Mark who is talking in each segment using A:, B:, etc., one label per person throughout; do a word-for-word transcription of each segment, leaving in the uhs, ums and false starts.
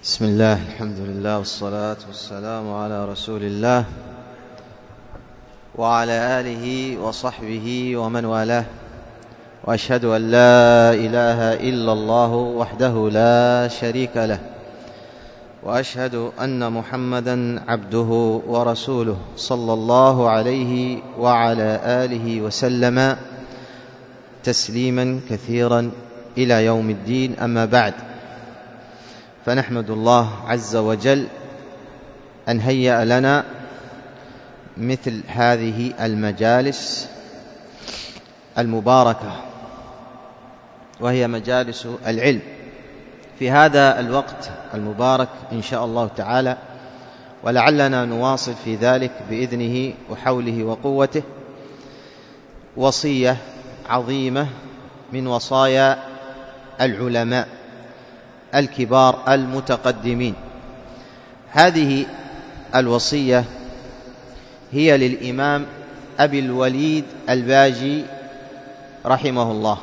A: بسم الله، الحمد لله، والصلاة والسلام على رسول الله وعلى آله وصحبه ومن والاه، وأشهد أن لا إله إلا الله وحده لا شريك له، وأشهد أن محمدًا عبده ورسوله صلى الله عليه وعلى آله وسلم تسليمًا كثيرًا إلى يوم الدين. أما بعد، فنحمد الله عز وجل أن هيأ لنا مثل هذه المجالس المباركة، وهي مجالس العلم في هذا الوقت المبارك إن شاء الله تعالى، ولعلنا نواصل في ذلك بإذنه وحوله وقوته. وصية عظيمة من وصايا العلماء الكبار المتقدمين. هذه الوصية هي للإمام أبي الوليد الباجي رحمه الله،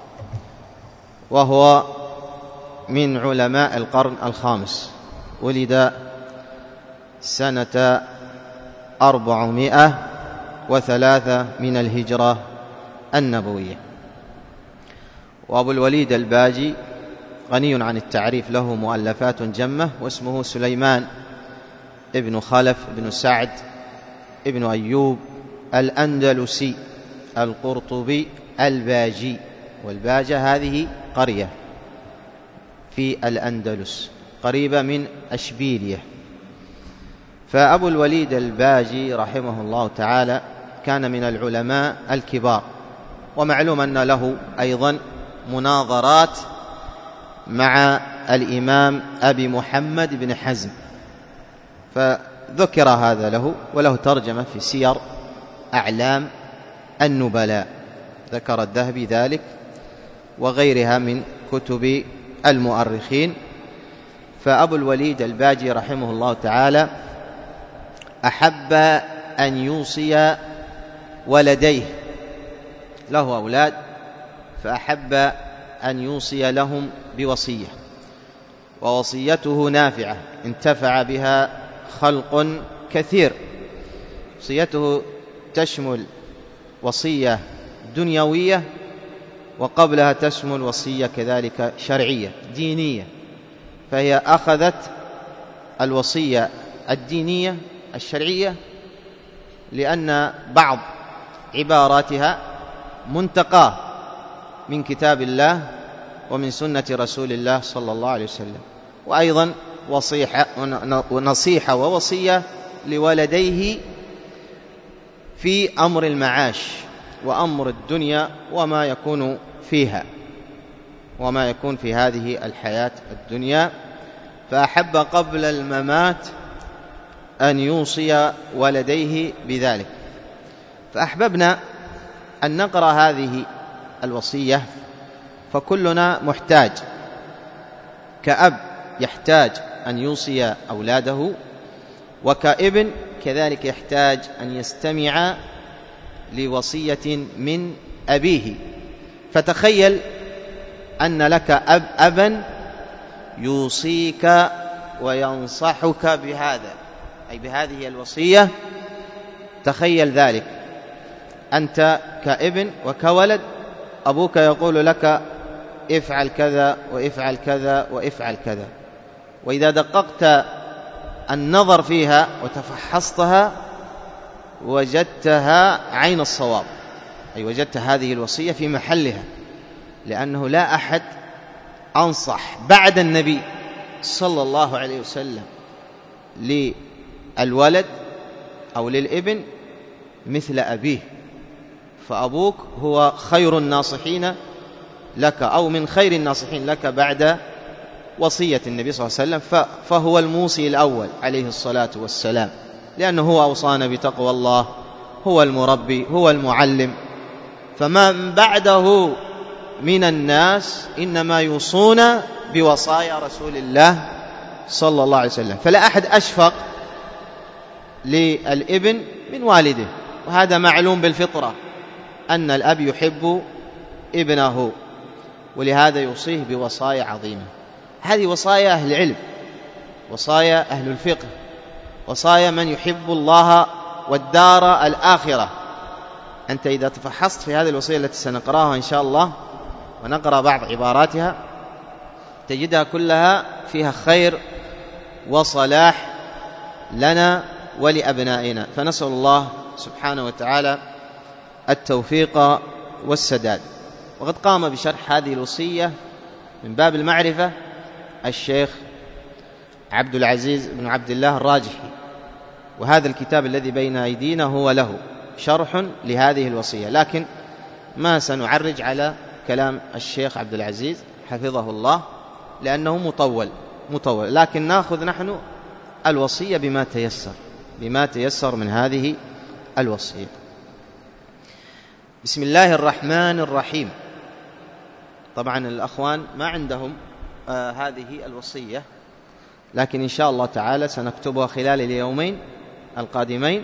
A: وهو من علماء القرن الخامس، ولد سنة أربعمائة وثلاثة من الهجرة النبوية. وأبو الوليد الباجي غني عن التعريف، له مؤلفات جمة، واسمه سليمان ابن خلف ابن سعد ابن أيوب الأندلسي القرطبي الباجي. والباجة هذه قرية في الأندلس قريبة من أشبيلية. فأبو الوليد الباجي رحمه الله تعالى كان من العلماء الكبار، ومعلوم أن له أيضا مناظرات مع الإمام أبي محمد بن حزم، فذكر هذا له، وله ترجمة في سير أعلام النبلاء، ذكر الذهبي ذلك وغيرها من كتب المؤرخين. فأبو الوليد الباجي رحمه الله تعالى أحب أن يوصي ولديه، له أولاد، فأحب أن يوصي لهم بوصية، ووصيته نافعة انتفع بها خلق كثير. وصيته تشمل وصية دنيوية، وقبلها تشمل وصية كذلك شرعية دينية، فهي أخذت الوصية الدينية الشرعية لأن بعض عباراتها منتقاه من كتاب الله ومن سنة رسول الله صلى الله عليه وسلم، وأيضا وصيحة ونصيحة ووصية لولديه في أمر المعاش وأمر الدنيا وما يكون فيها وما يكون في هذه الحياة الدنيا. فأحب قبل الممات أن يوصي ولديه بذلك. فأحببنا أن نقرأ هذه الوصية، فكلنا محتاج، كأب يحتاج أن يوصي أولاده، وكابن كذلك يحتاج أن يستمع لوصية من أبيه. فتخيل أن لك أب أبا يوصيك وينصحك بهذا، أي بهذه الوصية. تخيل ذلك، أنت كابن وكولد، أبوك يقول لك افعل كذا وافعل كذا وافعل كذا، وإذا دققت النظر فيها وتفحصتها وجدتها عين الصواب، أي وجدت هذه الوصية في محلها، لأنه لا أحد أنصح بعد النبي صلى الله عليه وسلم للولد أو للابن مثل أبيه. فأبوك هو خير الناصحين لك، أو من خير الناصحين لك بعد وصية النبي صلى الله عليه وسلم، فهو الموصي الأول عليه الصلاة والسلام، لأنه هو أوصانا بتقوى الله، هو المربي، هو المعلم. فما بعده من الناس إنما يوصون بوصايا رسول الله صلى الله عليه وسلم. فلا أحد أشفق للابن من والده، وهذا معلوم بالفطرة أن الأب يحب ابنه، ولهذا يوصيه بوصايا عظيمة. هذه وصايا أهل العلم، وصايا أهل الفقه، وصايا من يحب الله والدار الآخرة. أنت إذا تفحصت في هذه الوصية التي سنقرأها إن شاء الله ونقرأ بعض عباراتها تجدها كلها فيها خير وصلاح لنا ولأبنائنا، فنسأل الله سبحانه وتعالى التوفيق والسداد. وقد قام بشرح هذه الوصية من باب المعرفة الشيخ عبد العزيز بن عبد الله الراجحي، وهذا الكتاب الذي بين أيدينا هو له شرح لهذه الوصية، لكن ما سنعرج على كلام الشيخ عبد العزيز حفظه الله لأنه مطول مطول لكن نأخذ نحن الوصية بما تيسر بما تيسر من هذه الوصية. بسم الله الرحمن الرحيم. طبعا الأخوان ما عندهم آه هذه الوصية، لكن إن شاء الله تعالى سنكتبها خلال اليومين القادمين.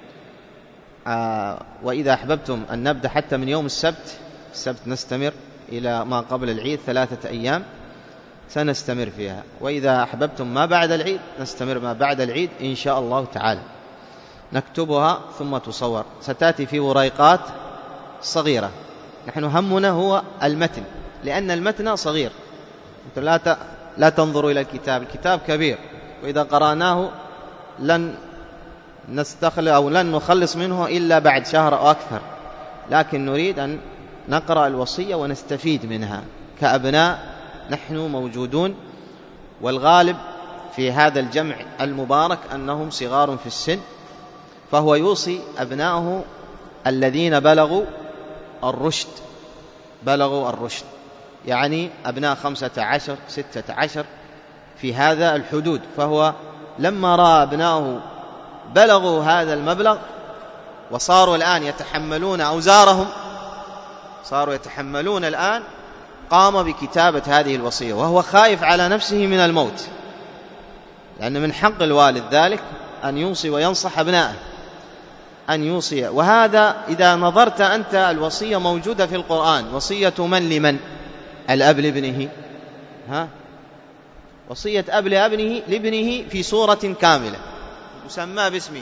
A: آه وإذا أحببتم أن نبدأ حتى من يوم السبت السبت نستمر إلى ما قبل العيد ثلاثة أيام سنستمر فيها، وإذا أحببتم ما بعد العيد نستمر ما بعد العيد إن شاء الله تعالى. نكتبها ثم تصور، ستأتي في وريقات صغيرة. نحن همنا هو المتن، لأن المتن صغير، لا ت... لا تنظروا إلى الكتاب، الكتاب كبير، وإذا قرأناه لن نستخلص أو لن نخلص منه إلا بعد شهر أو أكثر، لكن نريد أن نقرأ الوصية ونستفيد منها كأبناء. نحن موجودون، والغالب في هذا الجمع المبارك أنهم صغار في السن، فهو يوصي أبنائه الذين بلغوا الرشد بلغوا الرشد يعني أبناء خمسة عشر ستة عشر في هذا الحدود. فهو لما رأى أبنائه بلغوا هذا المبلغ وصاروا الآن يتحملون أوزارهم صاروا يتحملون الآن قام بكتابة هذه الوصية، وهو خايف على نفسه من الموت، لأن من حق الوالد ذلك أن يوصي وينصح أبنائه أن يوصي. وهذا إذا نظرت أنت الوصية موجودة في القرآن. وصية من لمن؟ الأب لابنه، ها وصية أب لابنه لابنه في سورة كاملة يسمى باسمه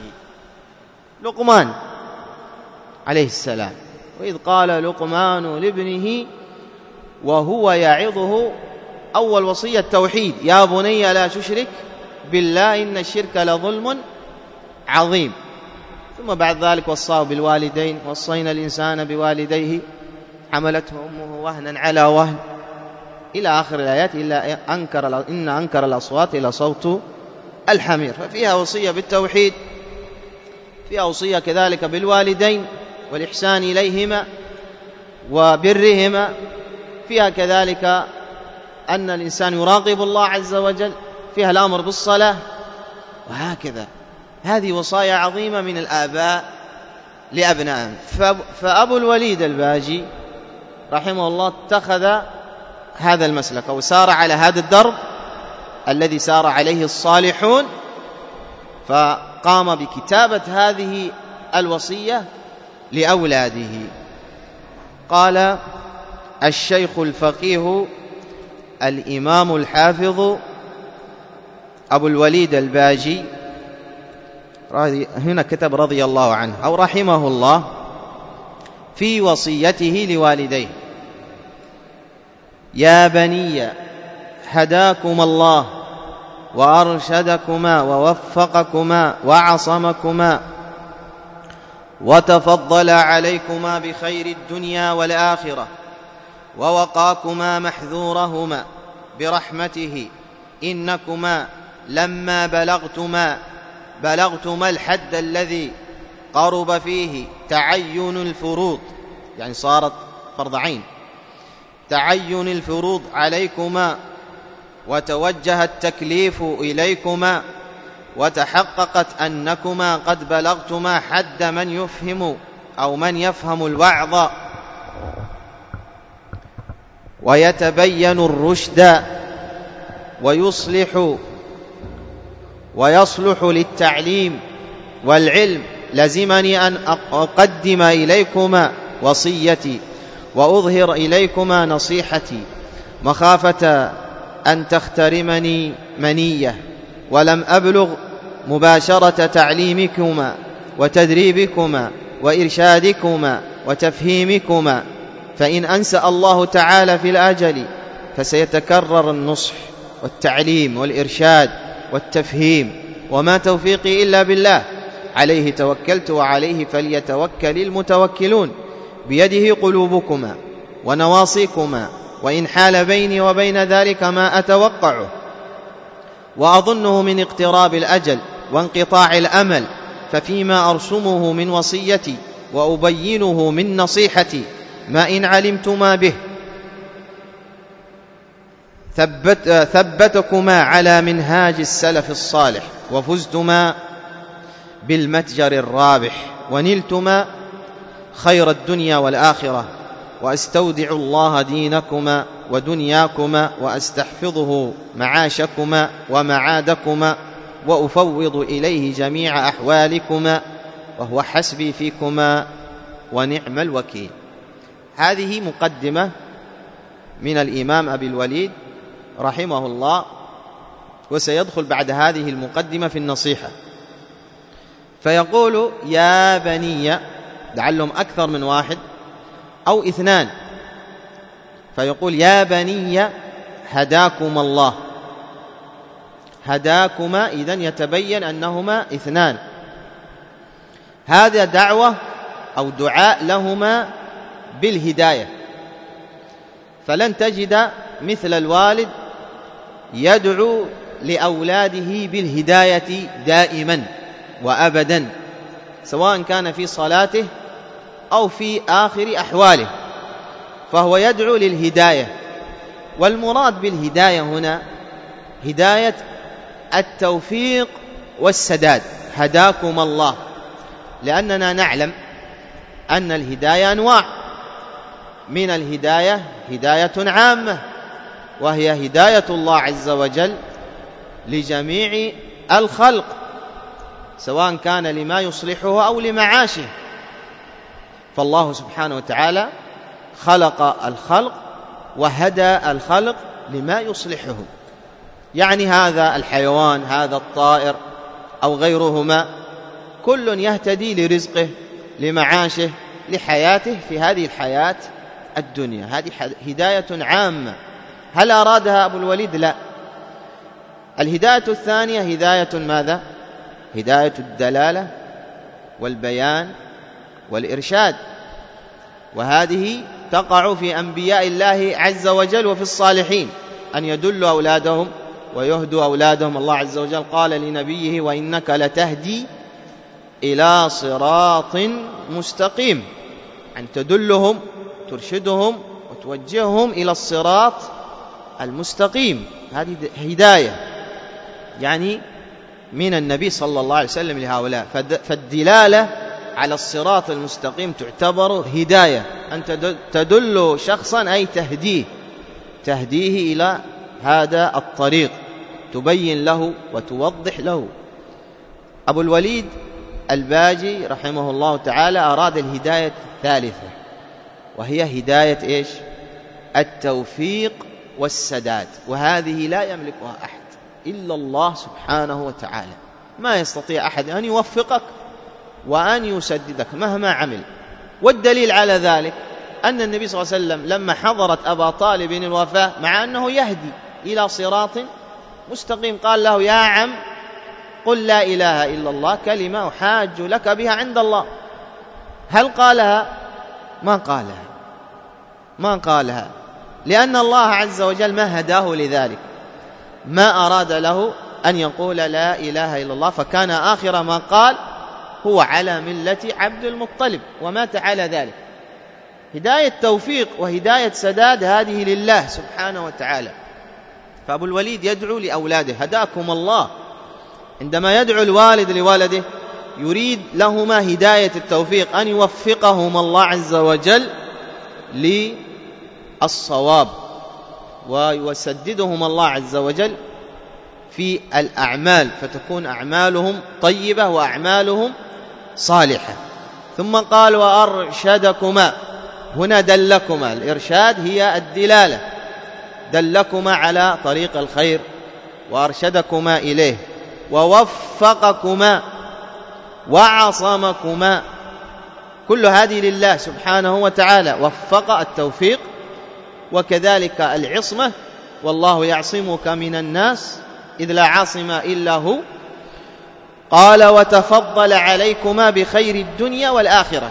A: لقمان عليه السلام. وإذ قال لقمان لابنه وهو يعظه، أول وصية توحيد، يا بني لا تشرك بالله إن الشرك لظلم عظيم. ثم بعد ذلك وصاه بالوالدين، وصينا الإنسان بوالديه حملته أمه وهنا على وهن إلى آخر الآيات، إلا أنكر إن أنكر الأصوات إلى صوت الحمير. ففيها وصية بالتوحيد، فيها وصية كذلك بالوالدين والإحسان إليهما وبرهما، فيها كذلك أن الإنسان يراقب الله عز وجل، فيها الأمر بالصلاة، وهكذا. هذه وصايا عظيمة من الآباء لأبنائهم. فأبو الوليد الباجي رحمه الله اتخذ هذا المسلك وسار على هذا الدرب الذي سار عليه الصالحون، فقام بكتابة هذه الوصية لأولاده. قال الشيخ الفقيه الإمام الحافظ أبو الوليد الباجي، هنا كتب رضي الله عنه أو رحمه الله في وصيته لوالديه: يا بني هداكم الله وأرشدكما ووفقكما وعصمكما وتفضل عليكما بخير الدنيا والآخرة ووقاكما محذورهما برحمته، إنكما لما بلغتما بلغتما الحد الذي قرب فيه تعين الفروض، يعني صارت فرض عين، تعين الفروض عليكما وتوجه التكليف إليكما، وتحققت أنكما قد بلغتما حد من يفهم أو من يفهم الوعظ ويتبين الرشد ويصلح ويصلح للتعليم والعلم، لزمني أن أقدم إليكما وصيتي وأظهر إليكما نصيحتي، مخافة أن تخترمني منية ولم أبلغ مباشرة تعليمكما وتدريبكما وإرشادكما وتفهيمكما، فإن أنسأ الله تعالى في الأجل فسيتكرر النصح والتعليم والإرشاد والتفهيم، وما توفيقي إلا بالله، عليه توكلت وعليه فليتوكل المتوكلون، بيده قلوبكما ونواصيكما، وإن حال بيني وبين ذلك ما أتوقعه وأظنه من اقتراب الأجل وانقطاع الأمل، ففيما أرسمه من وصيتي وأبينه من نصيحتي ما إن علمتما به ثبت ثبتكما على منهاج السلف الصالح، وفزتما بالمتجر الرابح، ونلتما خير الدنيا والآخرة، وأستودع الله دينكما ودنياكما، وأستحفظه معاشكما ومعادكما، وأفوض إليه جميع أحوالكما، وهو حسبي فيكما ونعم الوكيل. هذه مقدمة من الإمام أبي الوليد رحمه الله، وسيدخل بعد هذه المقدمة في النصيحة، فيقول: يا بني، لعلهم أكثر من واحد أو اثنان، فيقول: يا بني هداكم الله. هداكما إذن يتبين أنهما اثنان، هذا دعوة أو دعاء لهما بالهداية، فلن تجد مثل الوالد يدعو لأولاده بالهداية دائما وأبدا، سواء كان في صلاته أو في آخر أحواله، فهو يدعو للهداية. والمراد بالهداية هنا هداية التوفيق والسداد، هداكم الله، لأننا نعلم أن الهداية أنواع، من الهداية هداية عامة، وهي هداية الله عز وجل لجميع الخلق، سواء كان لما يصلحه أو لمعاشه، فالله سبحانه وتعالى خلق الخلق وهدى الخلق لما يصلحهم، يعني هذا الحيوان، هذا الطائر أو غيرهما، كل يهتدي لرزقه، لمعاشه، لحياته في هذه الحياة الدنيا، هذه هداية عامة. هل أرادها أبو الوليد؟ لا. الهداية الثانية هداية ماذا؟ هداية الدلالة والبيان والإرشاد، وهذه تقع في أنبياء الله عز وجل وفي الصالحين، أن يدلوا أولادهم ويهدوا أولادهم. الله عز وجل قال لنبيه: وإنك لتهدي إلى صراط مستقيم، أن تدلهم ترشدهم وتوجههم إلى الصراط المستقيم، هذه هداية يعني من النبي صلى الله عليه وسلم لهؤلاء. فالدلالة على الصراط المستقيم تعتبر هداية، أن تدل شخصا أي تهديه تهديه إلى هذا الطريق، تبين له وتوضح له. أبو الوليد الباجي رحمه الله تعالى أراد الهداية الثالثة، وهي هداية إيش؟ التوفيق والسداد، وهذه لا يملكها أحد إلا الله سبحانه وتعالى، ما يستطيع أحد أن يوفقك وأن يسددك مهما عمل. والدليل على ذلك أن النبي صلى الله عليه وسلم لما حضرت أبا طالب الوفاة، مع أنه يهدي إلى صراط مستقيم، قال له: يا عم قل لا إله إلا الله كلمة أحاج لك بها عند الله. هل قالها؟ ما قالها ما قالها لأن الله عز وجل ما هداه لذلك، ما أراد له أن يقول لا إله إلا الله، فكان آخر ما قال: هو على ملة عبد المطلب، ومات على ذلك. هداية توفيق وهداية سداد هذه لله سبحانه وتعالى. فأبو الوليد يدعو لأولاده: هداكم الله. عندما يدعو الوالد لولده يريد لهما هداية التوفيق، أن يوفقهما الله عز وجل للصواب، ويسددهما الله عز وجل في الأعمال، فتكون أعمالهم طيبة وأعمالهم صالحة. ثم قال: وأرشدكما. هنا دلكما، الإرشاد هي الدلالة، دلكما على طريق الخير وأرشدكما إليه، ووفقكما وعصمكما، كل هذه لله سبحانه وتعالى. وفق التوفيق، وكذلك العصمة، والله يعصمك من الناس إذ لا عاصم إلا هو. قال وتفضل عليكما بخير الدنيا والآخرة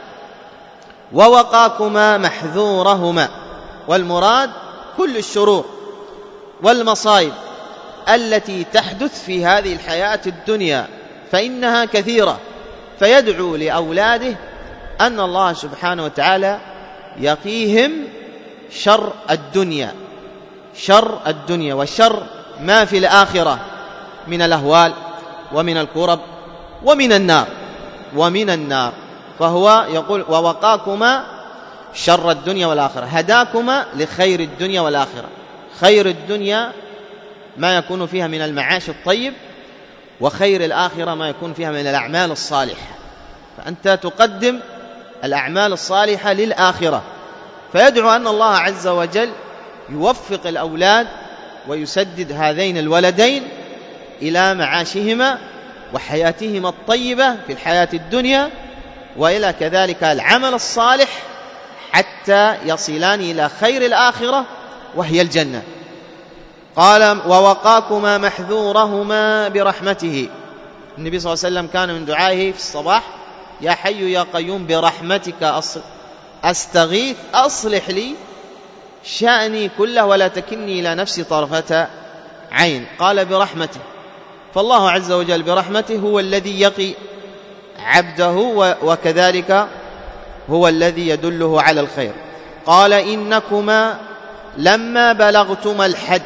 A: ووقاكما محذورهما، والمراد كل الشرور والمصائب التي تحدث في هذه الحياة الدنيا، فإنها كثيرة، فيدعو لأولاده أن الله سبحانه وتعالى يقيهم شر الدنيا، شر الدنيا وشر ما في الآخرة من الأهوال ومن الكرب ومن النار ومن النار. فهو يقول ووقاكما شر الدنيا والآخرة، هداكما لخير الدنيا والآخرة. خير الدنيا ما يكون فيها من المعاش الطيب، وخير الآخرة ما يكون فيها من الأعمال الصالحة، فأنت تقدم الأعمال الصالحة للآخرة. فيدعو أن الله عز وجل يوفق الأولاد ويسدد هذين الولدين إلى معاشهما وحياتهما الطيبة في الحياة الدنيا، وإلى كذلك العمل الصالح حتى يصلان إلى خير الآخرة وهي الجنة. قال ووقاكما محذورهما برحمته. النبي صلى الله عليه وسلم كان من دعائه في الصباح يا حي يا قيوم برحمتك أستغيث أصلح لي شأني كله ولا تكلني إلى نفسي طرفة عين. قال برحمته، فالله عز وجل برحمته هو الذي يقي عبده، وكذلك هو الذي يدله على الخير. قال إنكما لما بلغتما الحد،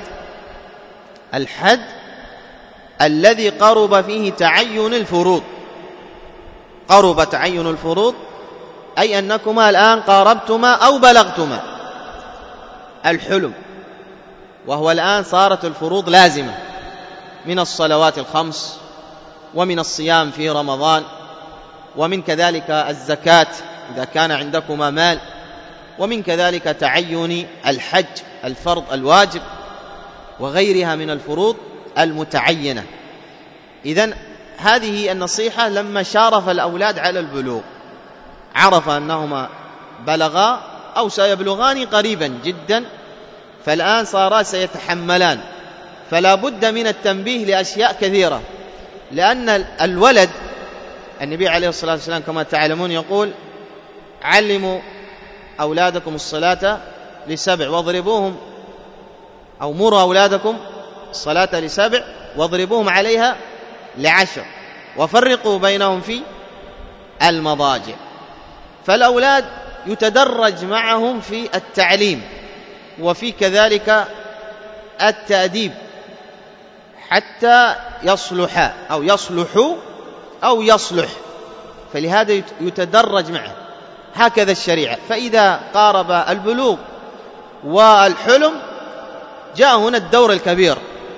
A: الحد الذي قرب فيه تعين الفروض، قرب تعين الفروض أي أنكما الآن قاربتما أو بلغتما الحلم، وهو الآن صارت الفروض لازمة من الصلوات الخمس، ومن الصيام في رمضان، ومن كذلك الزكاة إذا كان عندكما مال، ومن كذلك تعين الحج الفرض الواجب، وغيرها من الفروض المتعينة. إذن هذه النصيحة لما شارف الأولاد على البلوغ، عرف أنهما بلغا أو سيبلغان قريبا جدا، فالآن صارا سيتحملان، فلا بد من التنبيه لأشياء كثيرة. لأن الولد، النبي عليه الصلاة والسلام كما تعلمون يقول علموا أولادكم الصلاة لسبع واضربوهم، أو مروا أولادكم الصلاة لسبع واضربوهم عليها لعشر وفرقوا بينهم في المضاجع. فالأولاد يتدرج معهم في التعليم وفي كذلك التأديب حتى يصلح أو يصلح أو يصلح، فلهذا يتدرج معه، هكذا الشريعة. فإذا قارب البلوغ والحلم جاء هنا الدور الكبير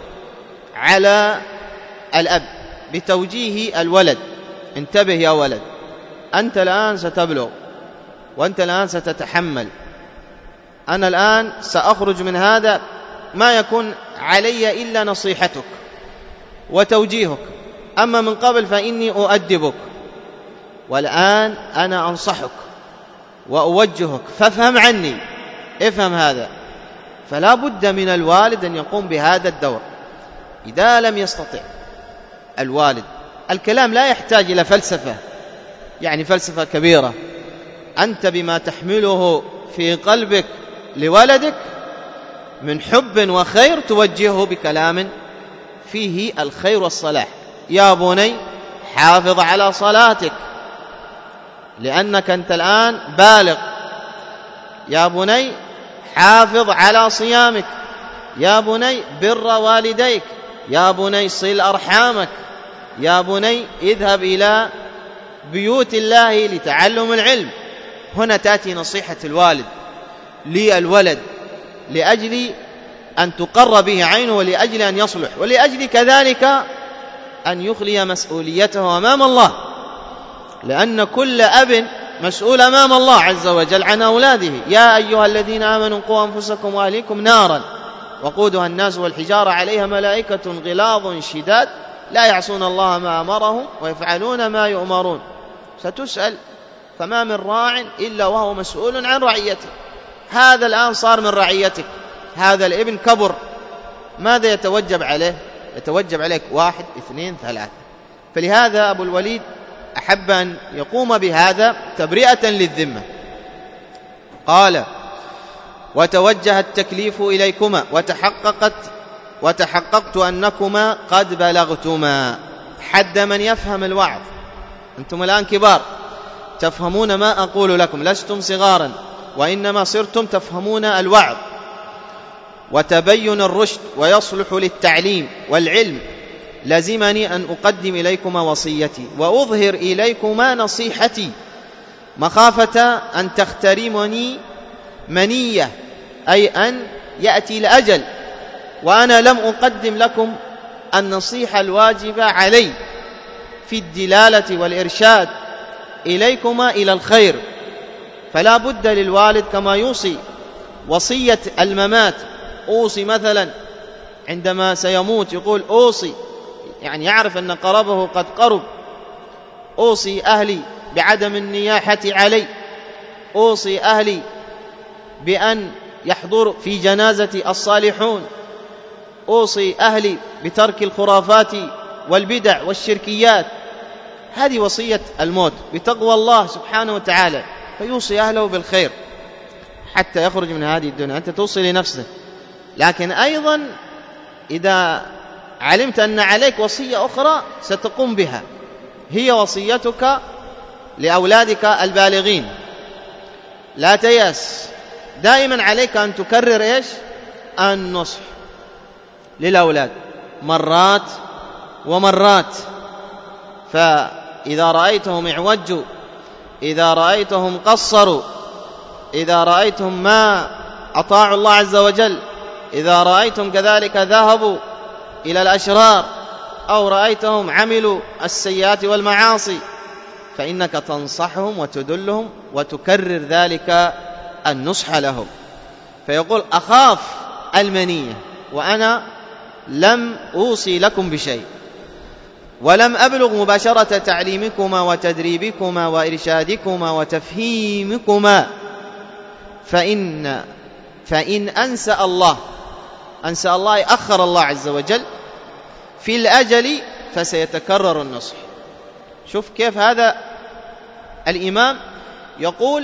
A: على الأب بتوجيه الولد، انتبه يا ولد، أنت الآن ستبلغ، وأنت الآن ستتحمل، أنا الآن سأخرج من هذا ما يكون علي إلا نصيحتك وتوجيهك، أما من قبل فإني أؤدبك، والآن أنا أنصحك وأوجهك، فافهم عني، افهم هذا. فلا بد من الوالد أن يقوم بهذا الدور. إذا لم يستطع الوالد، الكلام لا يحتاج إلى فلسفة، يعني فلسفة كبيرة، أنت بما تحمله في قلبك لولدك من حب وخير توجهه بكلام فيه الخير والصلاح. يا بني حافظ على صلاتك لأنك أنت الآن بالغ، يا بني حافظ على صيامك، يا بني بر والديك، يا بني صل أرحامك، يا بني اذهب إلى بيوت الله لتعلم العلم. هنا تأتي نصيحة الوالد للولد لأجل أن تقر به عينه، ولأجل أن يصلح، ولأجل كذلك أن يخلي مسؤوليته أمام الله، لأن كل أب مسؤول أمام الله عز وجل عن أولاده. يا أيها الذين آمنوا قوا أنفسكم وأهليكم نارا وقودها الناس والحجارة عليها ملائكة غلاظ شداد لا يعصون الله ما أمرهم ويفعلون ما يؤمرون. ستسأل، فما من راع إلا وهو مسؤول عن رعيته. هذا الآن صار من رعيتك، هذا الابن كبر، ماذا يتوجب عليه؟ يتوجب عليك واحد اثنين ثلاثة. فلهذا أبو الوليد أحب أن يقوم بهذا تبرئة للذمة. قال: وتوجه التكليف إليكما وتحققت وتحققت أنكما قد بلغتما حد من يفهم الوعظ. أنتم الآن كبار تفهمون ما أقول لكم، لستم صغارا، وإنما صرتم تفهمون الوعظ وتبين الرشد ويصلح للتعليم والعلم. لزمني أن أقدم إليكما وصيتي وأظهر إليكما نصيحتي مخافة أن تخترمني منية، أي أن يأتي الأجل وأنا لم أقدم لكم النصيحة الواجبة علي في الدلالة والإرشاد إليكما إلى الخير. فلا بد للوالد كما يوصي وصية الممات، أوصي مثلا عندما سيموت يقول أوصي، يعني يعرف أن قربه قد قرب، أوصي أهلي بعدم النياحة علي، أوصي أهلي بأن يحضر في جنازة الصالحون، أوصي أهلي بترك الخرافات والبدع والشركيات. هذه وصية الموت بتقوى الله سبحانه وتعالى، فيوصي أهله بالخير حتى يخرج من هذه الدنيا. أنت توصي لنفسك، لكن أيضا إذا علمت أن عليك وصية أخرى ستقوم بها، هي وصيتك لأولادك البالغين. لا تيأس، دائما عليك أن تكرر إيش؟ النصح للأولاد مرات ومرات. فإذا رأيتهم اعوجوا، إذا رأيتهم قصروا، إذا رأيتهم ما أطاعوا الله عز وجل، إذا رأيتهم كذلك ذهبوا إلى الأشرار، أو رأيتهم عملوا السيئات والمعاصي، فإنك تنصحهم وتدلهم وتكرر ذلك النصح لهم. فيقول: أخاف المنية وأنا لم أوصي لكم بشيء، ولم أبلغ مباشرة تعليمكما وتدريبكما وإرشادكما وتفهيمكما، فإن فإن أنسى الله أنسى الله يأخر الله عز وجل في الأجل فسيتكرر النصح. شوف كيف هذا الإمام يقول: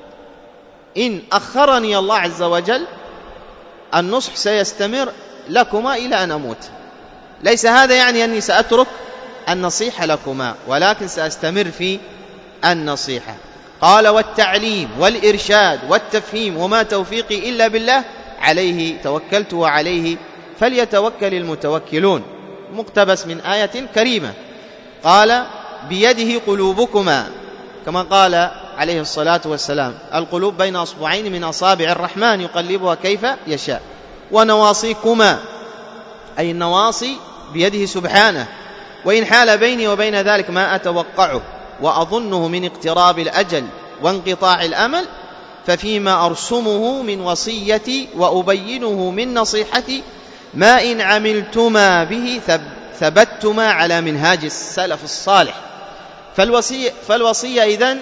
A: إن أخرني الله عز وجل النصح سيستمر لكما إلى أن أموت. ليس هذا يعني أني سأترك النصيحة لكما، ولكن سأستمر في النصيحة. قال: والتعليم والإرشاد والتفهيم وما توفيقي إلا بالله، عليه توكلت وعليه فليتوكل المتوكلون. مقتبس من آية كريمة. قال: بيده قلوبكما، كما قال عليه الصلاة والسلام: القلوب بين أصبعين من أصابع الرحمن يقلبها كيف يشاء. ونواصيكما، أي النواصي بيده سبحانه، وإن حال بيني وبين ذلك ما أتوقعه وأظنه من اقتراب الأجل وانقطاع الأمل، ففيما أرسمه من وصيتي وأبينه من نصيحتي ما إن عملتما به ثبتما على منهاج السلف الصالح. فالوصية, فالوصية إذن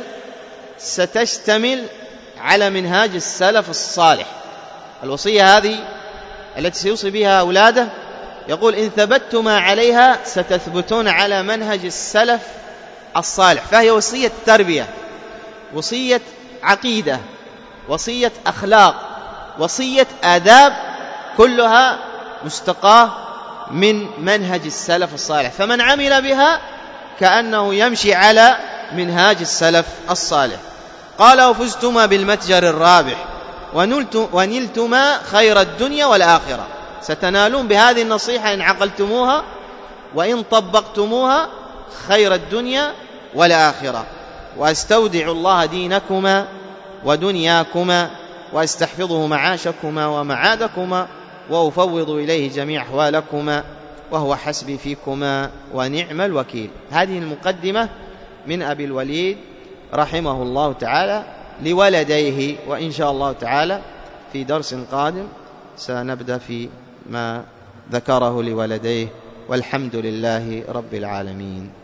A: ستشتمل على منهاج السلف الصالح. الوصية هذه التي سيوصي بها أولاده، يقول: إن ثبتما عليها ستثبتون على منهج السلف الصالح. فهي وصية تربية، وصية عقيدة، وصية أخلاق، وصية آداب، كلها مستقاة من منهج السلف الصالح. فمن عمل بها كأنه يمشي على منهاج السلف الصالح. قال: وفزتما بالمتجر الرابح ونلتما خير الدنيا والآخرة. ستنالون بهذه النصيحة إن عقلتموها وإن طبقتموها خير الدنيا والآخرة. وأستودع الله دينكما ودنياكما وأستحفظه معاشكما ومعادكما وأفوض إليه جميع أحوالكما وهو حسبي فيكما ونعم الوكيل. هذه المقدمة من أبي الوليد رحمه الله تعالى لولديه. وإن شاء الله تعالى في درس قادم سنبدأ في ما ذكره لولديه والحمد لله رب العالمين.